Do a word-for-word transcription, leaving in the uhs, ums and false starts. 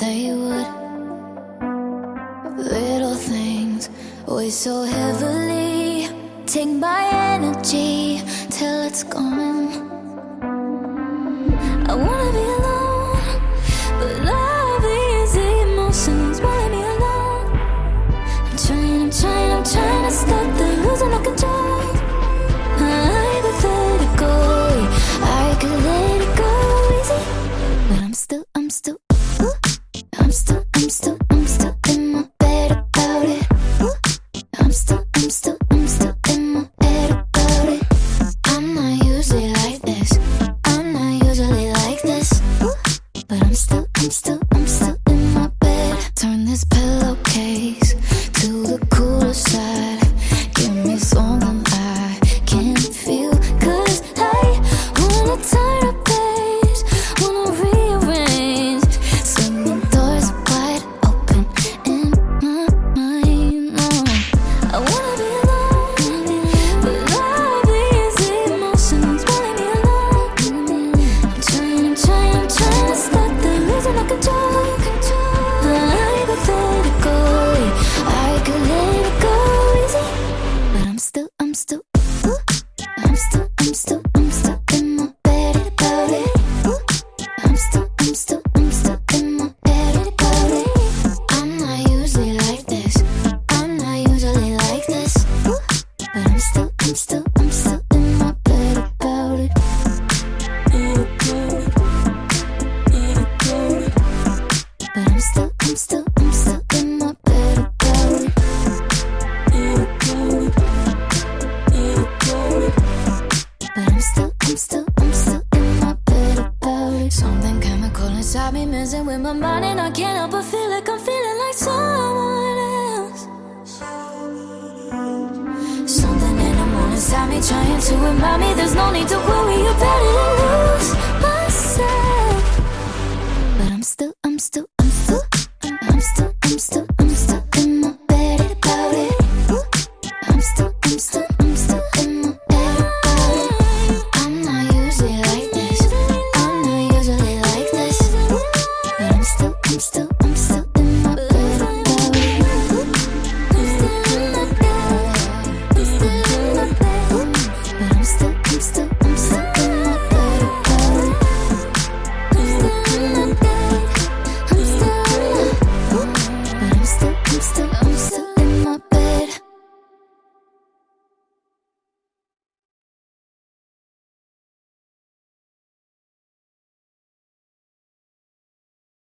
they would. Little things weigh so heavily. Take my energy till it's gone. I wanna be alone, but love is emotions won't let me alone. I'm trying, I'm trying, I'm trying to stop the losing of control. Hypothetical, I could let it go easy, but I'm still, I'm still, ooh, I'm still, I'm still, I'm still in my bed about it. Ooh, I'm still, I'm still, I'm still in my bed about it. I'm not usually like this. I'm not usually like this. Ooh, but I'm still, I'm still, I'm still in my bed. Turn this pillowcase to the cooler side. Give me something I can feel, 'cause I wanna turn a page, wanna rearrange. Swing the doors wide open in my mind. No, I wanna be alone, but love is emotions won't let me alone. I'm trying, I'm trying, I'm trying to stop the losing of control. Hypothetical, I could let it go easy, but I'm still, I'm still, ooh, I'm still, I'm still, I'm still in my bed about it. Ooh, I'm still, I'm still, I'm still in my bed about it. I'm not usually like this. I'm not usually like this. Ooh, but I'm still, I'm still, I'm still in my bed about it. But I'm still, I'm still, I'm still in my bed about it. But I'm still, I'm still, I'm still in my bed about it. Something chemical inside me messing with my mind, and I can't help but feel like I'm feeling like someone else. Something in the morning inside me trying to remind me there's no need to worry about it and lose myself. But I'm still, I'm still, I'm still, I'm still, I'm still, I'm still in my bed about it. Ooh, I'm still, I'm still, I'm still in my bed about it. I'm not usually like this. I'm not usually like this. Ooh, but I'm still, I'm still, I'm still in my bed about it. Ooh, I'm still in my bed. I'm still in my bed. Ooh, but I'm still, I'm still, I'm still in my bed about it. I'm still in my bed. I'm still in my, ooh, but I'm still, I'm still.